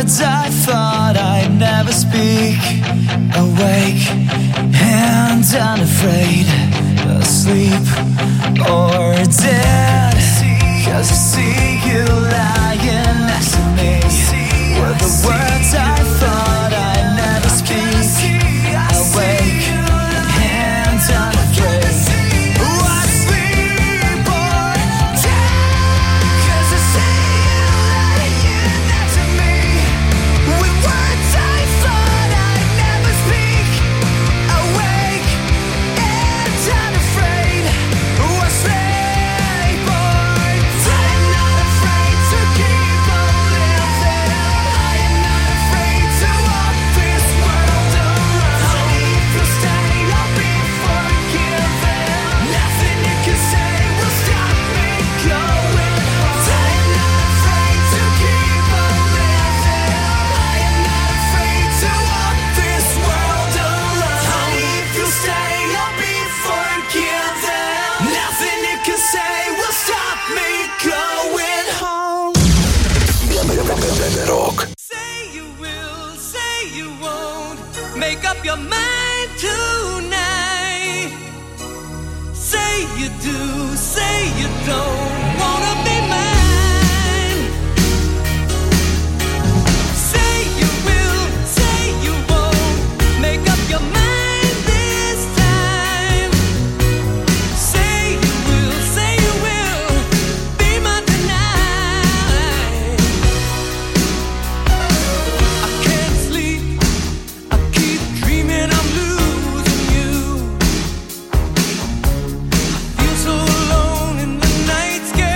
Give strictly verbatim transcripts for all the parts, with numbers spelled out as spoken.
words I thought I'd never speak. Awake and unafraid, asleep or dead. 'Cause I see you lying next to me, with the words I thought I'd never speak. Awake and unafraid. Rock. Say you will, say you won't, make up your mind tonight. Say you do, say you don't wanna be mine. Say you will, say you won't, make up your mind this time. Say you will, say you will, be mine tonight. Nights get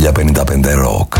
χίλια πενήντα πέντε Rock.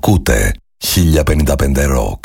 Ακούτε χίλια πενήντα πέντε Rock.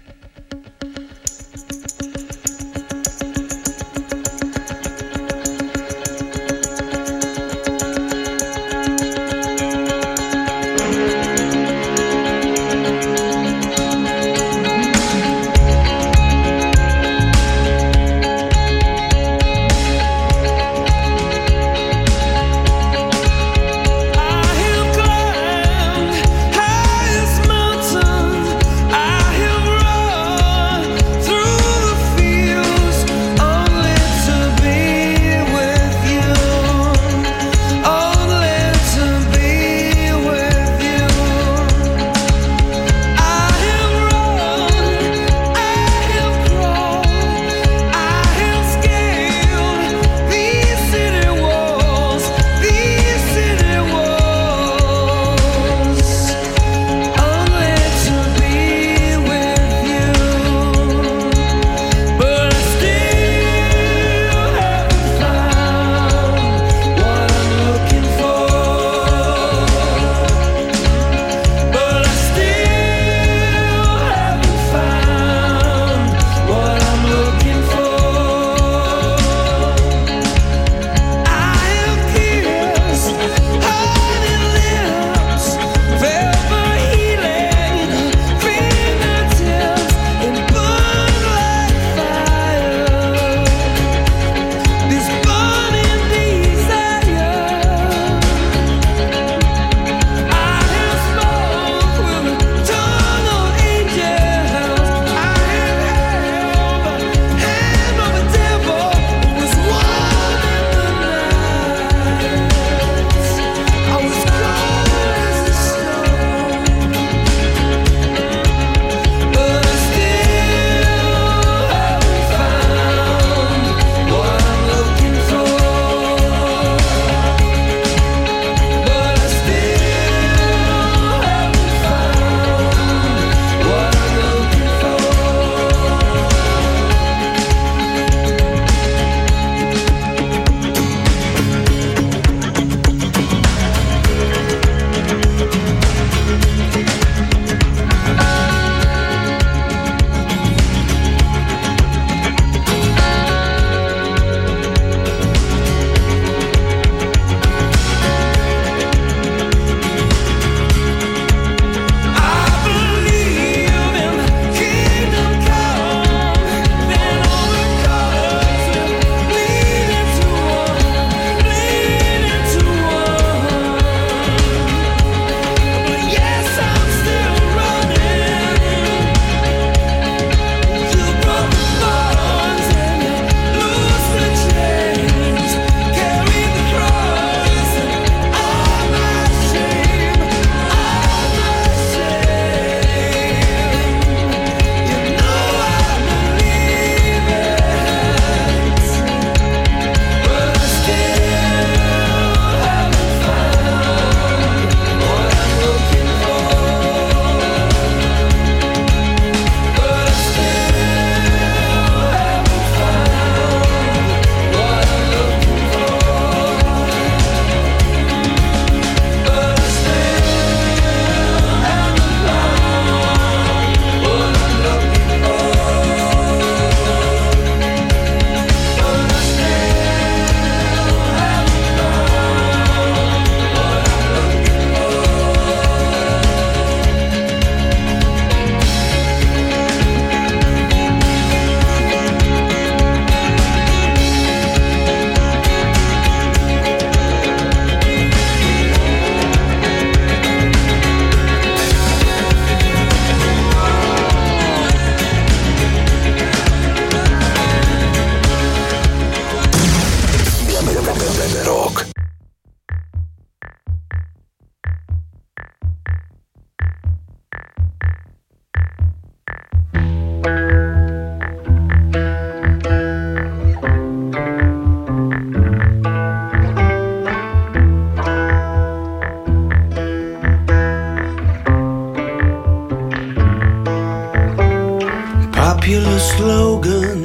popular slogan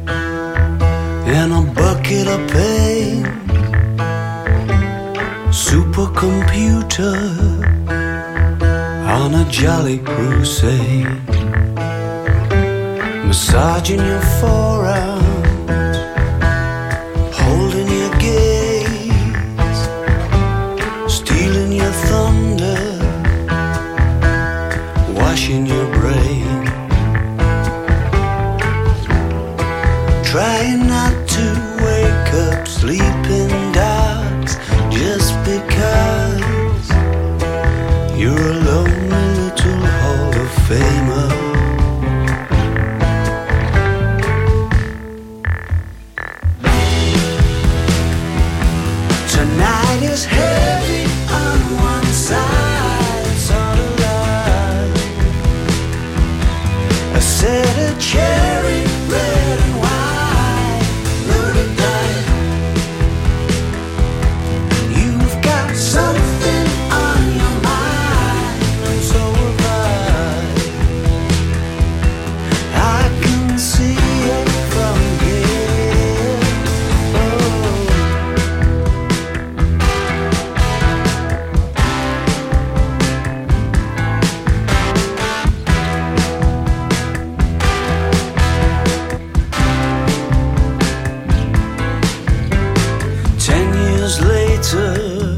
and a bucket of pain. Supercomputer, on a jolly crusade, massaging your forearm, holding your gaze, stealing your thunder, washing your brain, trying not to wake up sleeping dogs just because you're a lonely little Hall of Famer. Tonight is heavy on one side, it's all alive. A set of cherry red and white, loaded dice. You've got something on your mind, and so have I. I can see it from here. Oh. Ten years later,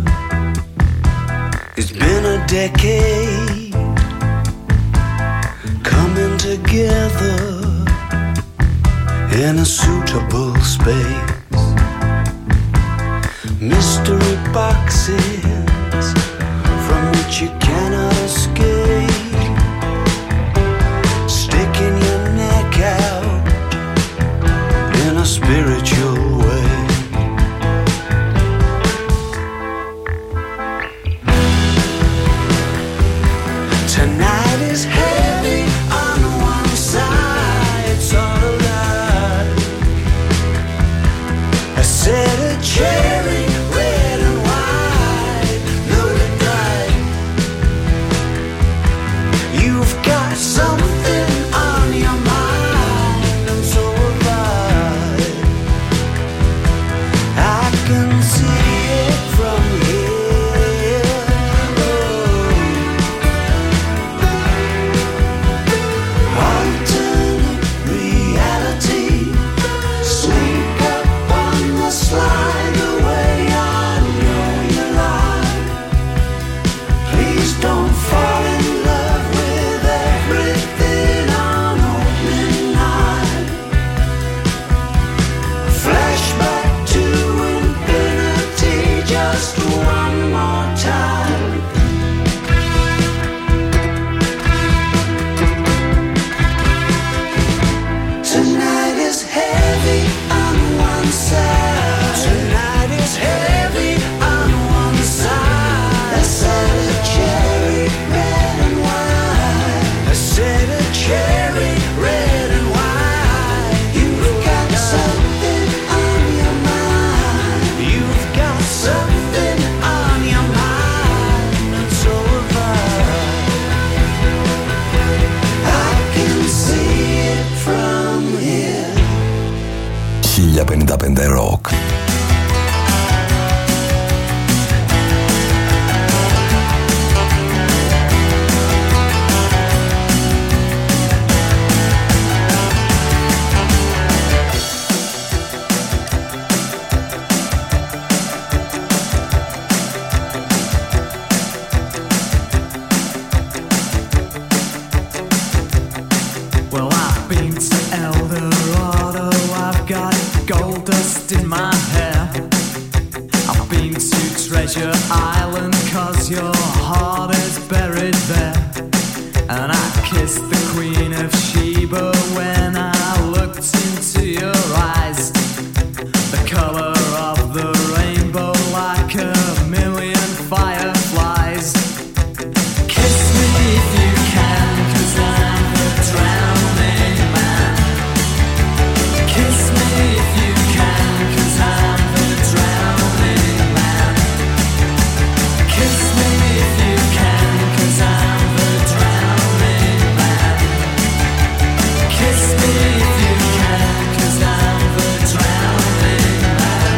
it's been a decade, coming together in a suitable space. Mystery boxes from which you cannot escape, sticking your neck out in a spiritual way. Tonight is heavy on one side, it's all alive. A set of cherry red and white, loaded dice. You've got something on your mind, and so have I. I can see it from here. Oh. Alternate reality, sneak up on the slide the way I know you lie. Please don't fall in love with everything on opening night. Flashback to infinity just one more time. Tonight is heavy on one side. Tonight is heavy on one side. A set of cherry red and white. A set of cherry red and white. You've got something on your mind. You've got something on your mind, and so have I. I can see it from here. χίλια πενήντα πέντε Rock. Well, I've been to El Dorado, I've got gold dust in my hair. I've been to Treasure Island, cause your heart is buried there. And I kissed the Queen of Sheba when I looked into your eyes. The color of the rainbow like a million fireflies. Kiss me if you can, cause I'm the drowning man. Kiss me if you can, cause I'm the drowning man. Kiss me if you can, cause I'm the drowning man. Kiss me if you can, cause I'm the drowning man.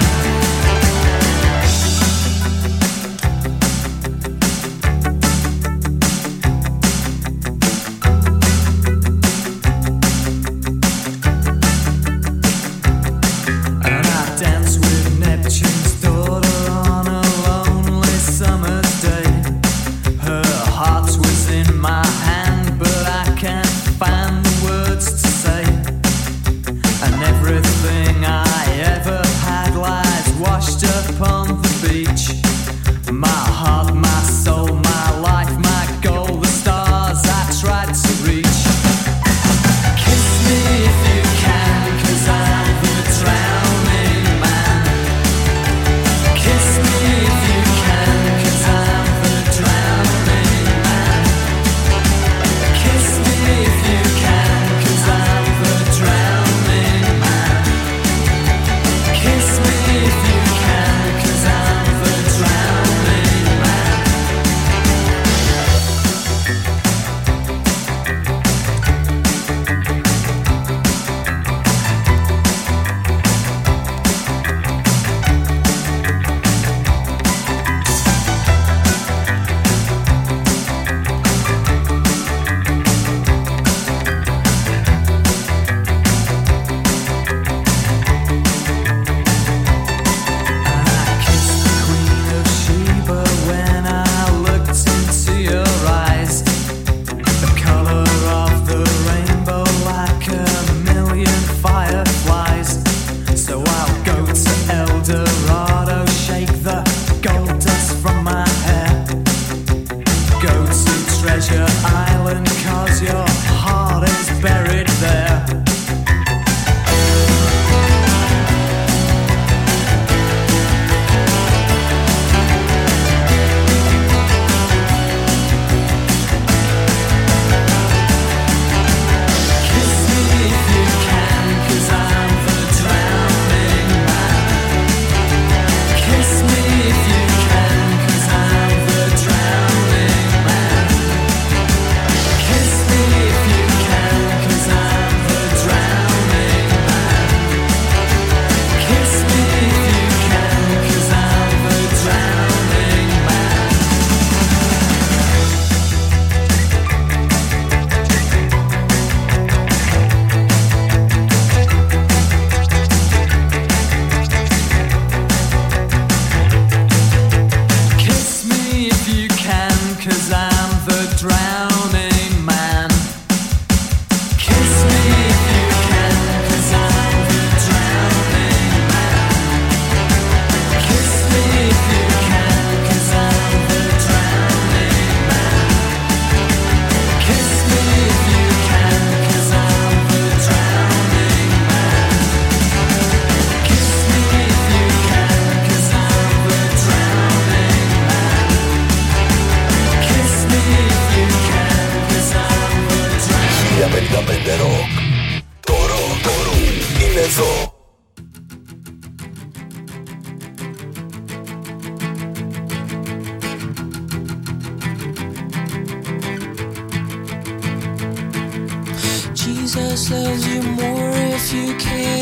Jesus loves you more if you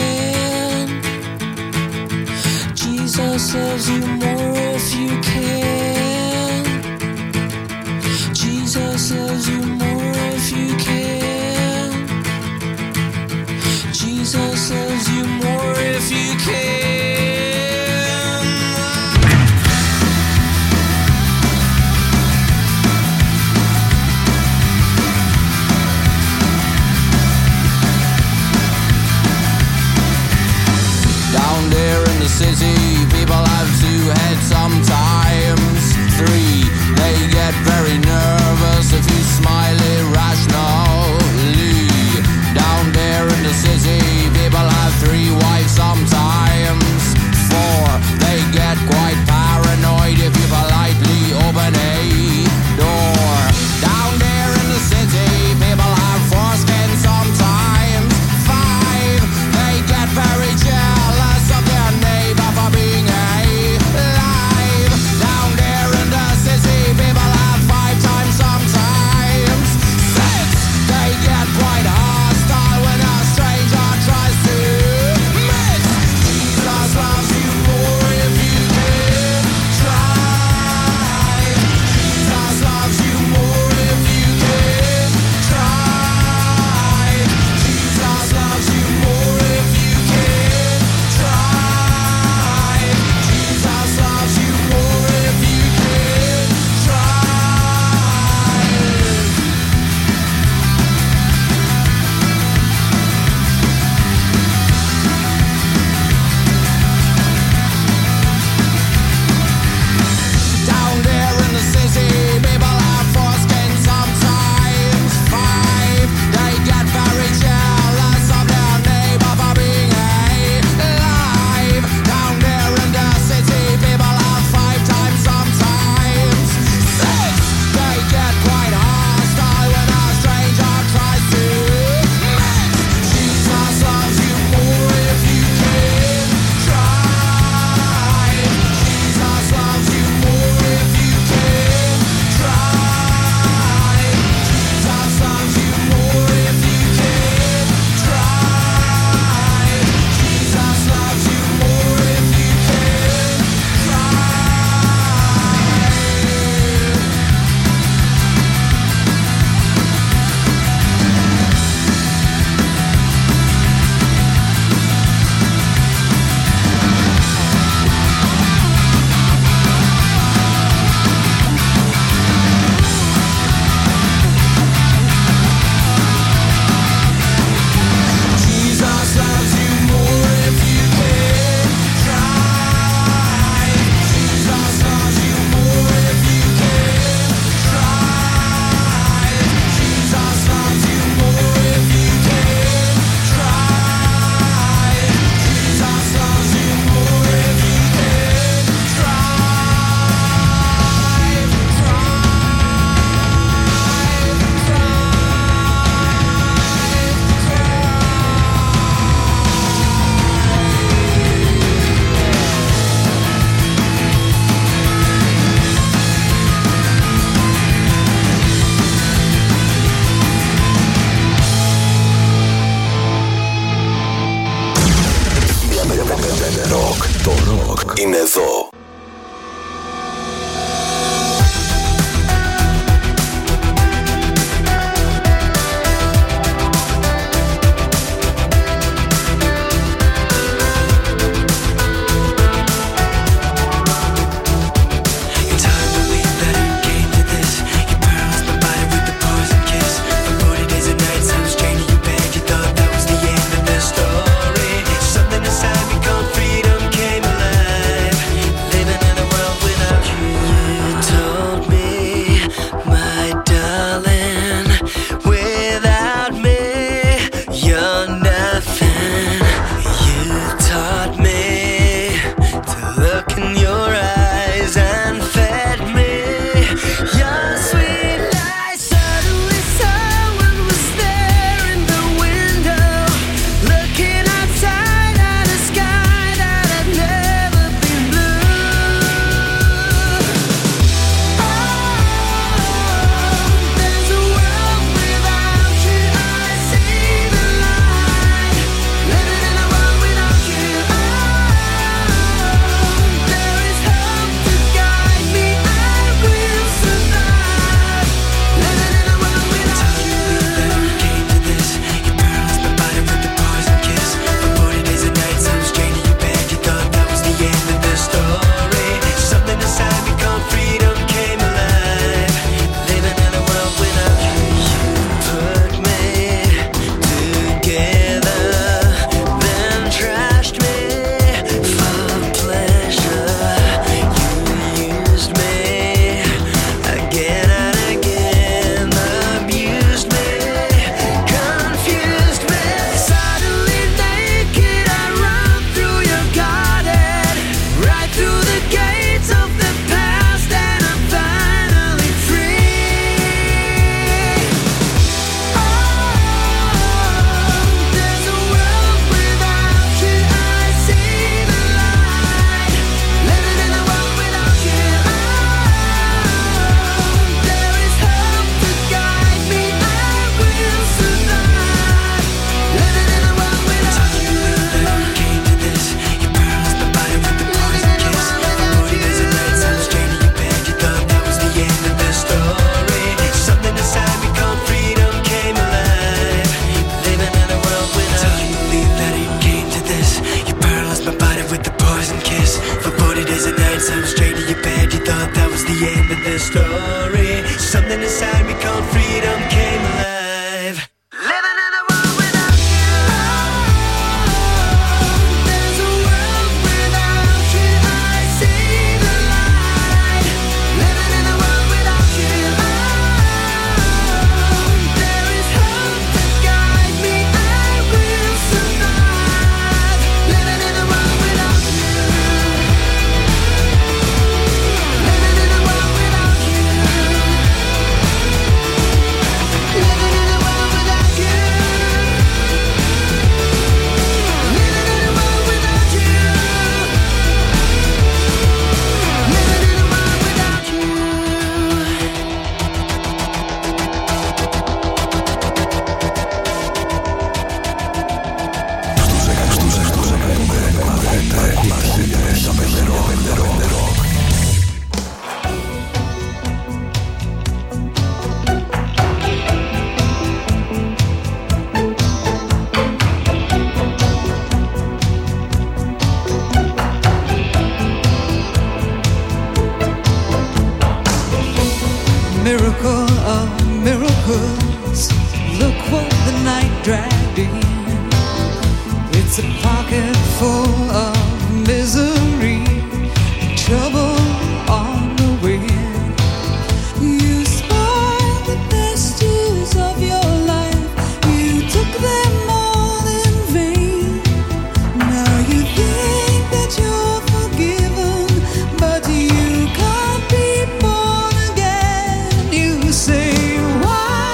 can. Jesus loves you more if you can. Jesus loves you more if you can. Jesus loves you more if you can. Down there in the city, people have two heads sometimes. Three, they get very nervous if you smile irrationally. Down there in the city, people have three wives sometimes. Four, they get quite paranoid if you politely open a door. Down there in the city, people have foreskin sometimes. Five, they get very jealous of their neighbor for being alive. Down there in the city, people the story. Something inside me called freedom came alive. Living in a world without you. There's a world without you. I see the light. Living in a world without you. There is hope to guide me. I will survive. Living in a world without you. Living in a world without you. Living in a world without you. Living in a world without you. Living in a world without you. Miracle of miracles, look what the night dragged in. It's a pocket full of misery, trouble on the wind. You spoiled the best years of your life, you took them all in vain. Now you think that you're forgiven, but you can't be born again. You say why?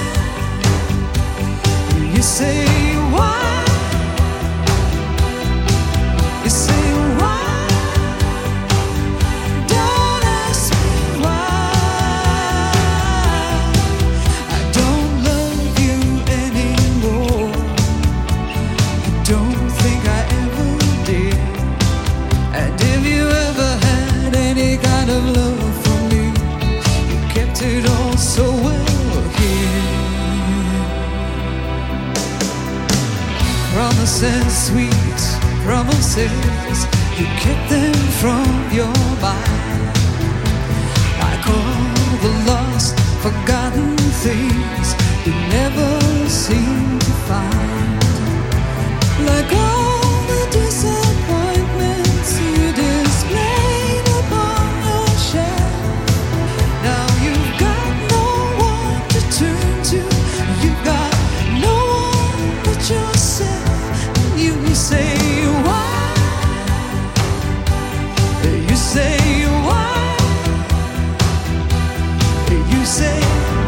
You say why? You say why? Don't ask me why. I don't love you anymore. I don't think I ever did. And if you ever had any kind of love for me, you kept it all so well here. Promises, sweet promises, you kept them from your mind. Like all the lost, forgotten things you never seem to find. Like all the disappointments you displayed upon your shelf. Now you've got no one to turn to. You've got no one but yourself. And you say why? You say why? You say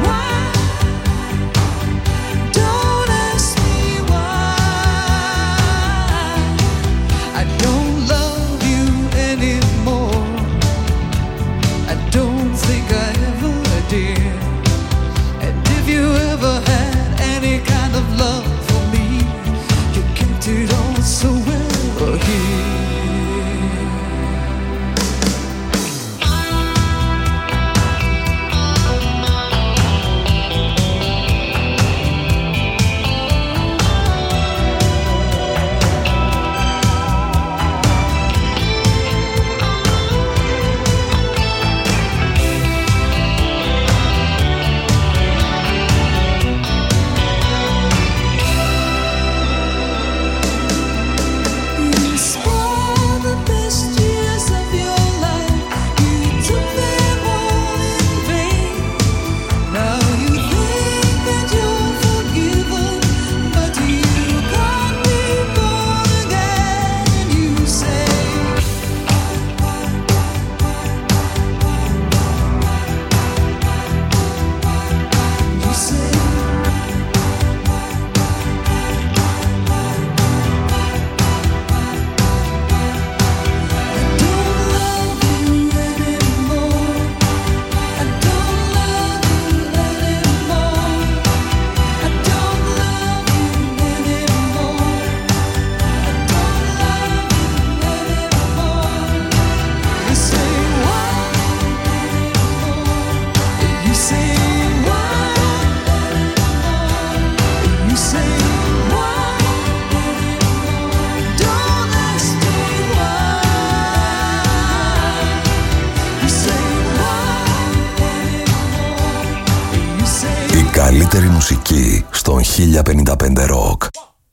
καλύτερη μουσική στον χίλια πενήντα πέντε Rock.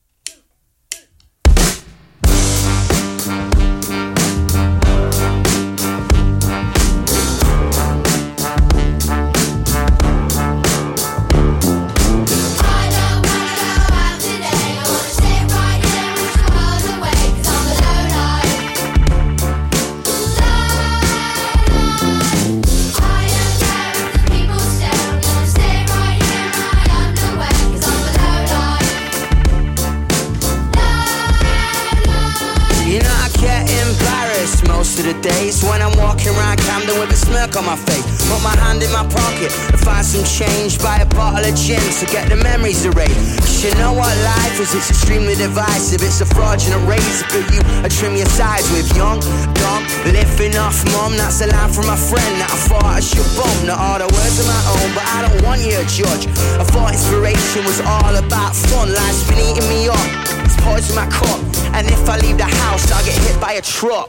Most of the days when I'm walking around Camden with a smirk on my face, put my hand in my pocket and find some change, buy a bottle of gin to get the memories erased. Cause you know what life is, it's extremely divisive. It's a fraudulent razor for you to trim your sides with. Young, dumb, living off mum, that's a line from my friend that I thought I should bump. Not all the words of my own, but I don't want you to judge. I thought inspiration was all about fun. Life's been eating me up, it's poison my cup, and if I leave the house I'll get hit by a truck.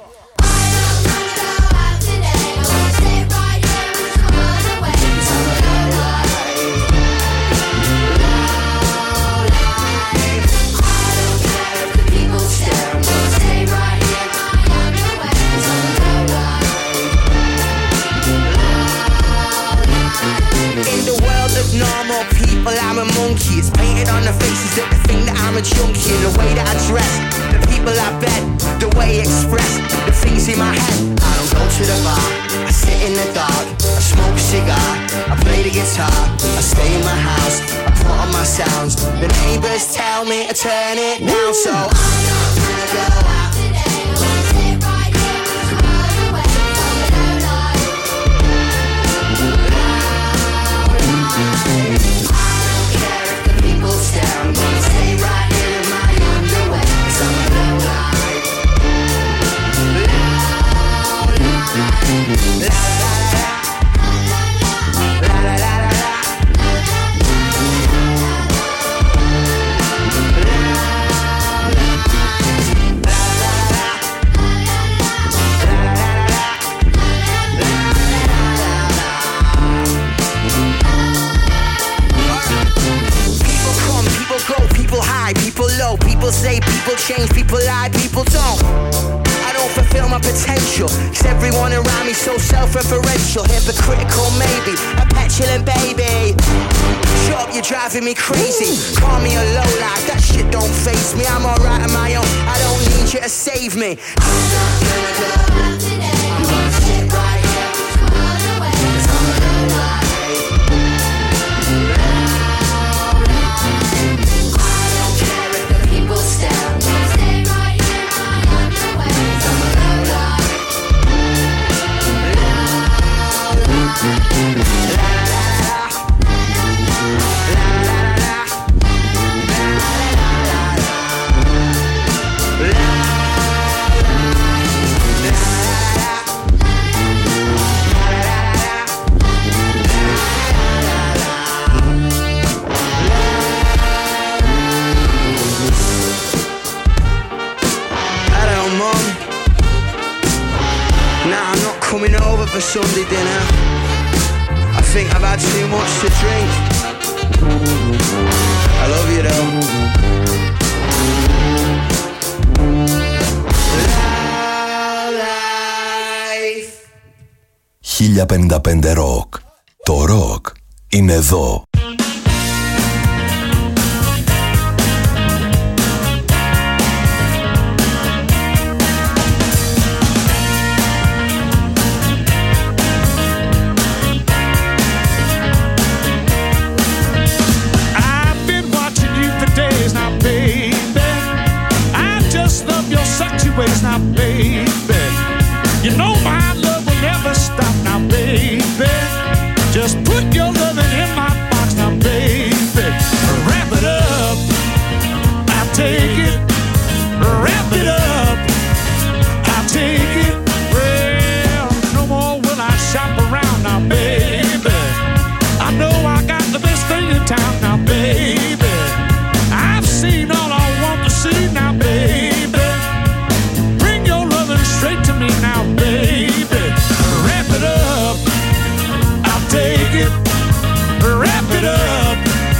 Normal people, I'm a monkey. It's painted on the faces that they think that I'm a junkie. And the way that I dress, the people I bet, the way I express, the things in my head. I don't go to the bar, I sit in the dark, I smoke a cigar, I play the guitar, I stay in my house, I put on my sounds. The neighbors tell me to turn it down, so I'm not gonna go out today. I wanna sit right here with the world away. People say people change, people lie, people don't. I don't fulfill my potential, cause everyone around me so self-referential. Hypocritical maybe, a petulant baby. Shut up, you're driving me crazy. Call me a lowlife, that shit don't faze me. I'm alright on my own, I don't need you to save me. I'm not gonna go out today. I'm gonna sit right here, run away, cause I'm a lowlife. Coming over for Sunday dinner. I think I've had too much to drink. I love you though. Life. χίλια πενήντα πέντε Rock. Το rock είναι εδώ. Ways now, baby. You know my love will never stop now, baby. Just put your loving in my box now, baby. Wrap it up, I'll take it. Wrap it up, I'll take it. Well, no more will I shop around now, baby. I know I got the best thing in town now, baby. I've seen all I want to see now, baby. Straight to me now, baby. Wrap it up, I'll take it. Wrap it up,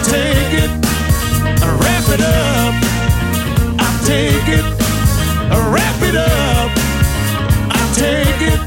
I'll take it, wrap it up. I'll take it, wrap it up. I'll take it.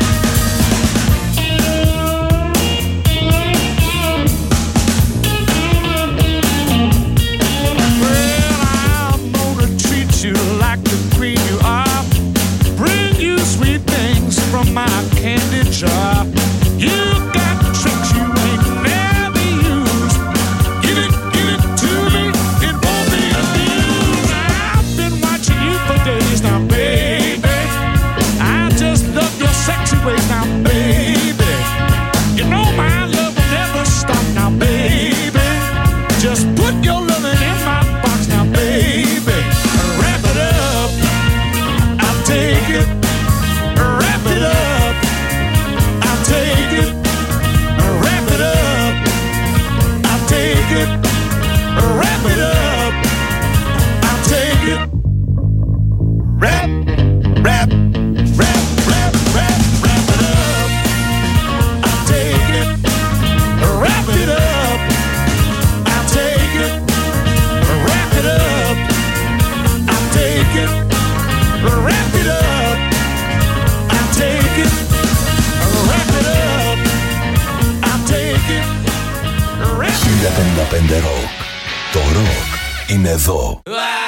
From my candy jar, you got tricks you ain't never used. Give it, give it to me, it won't be abused. I've been watching you for days now, baby. I just love your sexy ways now, baby. You know my love will never stop now, baby. Just put your loving in my box now, baby. Wrap it up, I'll take it. Wrap it up, I'll take it. Wrap it up, I'll take it. Wrap it up, I'll take it. Wrap, wrap, wrap, wrap, wrap, wrap it up. I'll take it. Wrap it up, I'll take it. Wrap it up, I'll take it. Wrap it up. Take it, wrap it up, I'll take it, wrap it up. χίλια πενήντα πέντε Rock. Το rock είναι εδώ.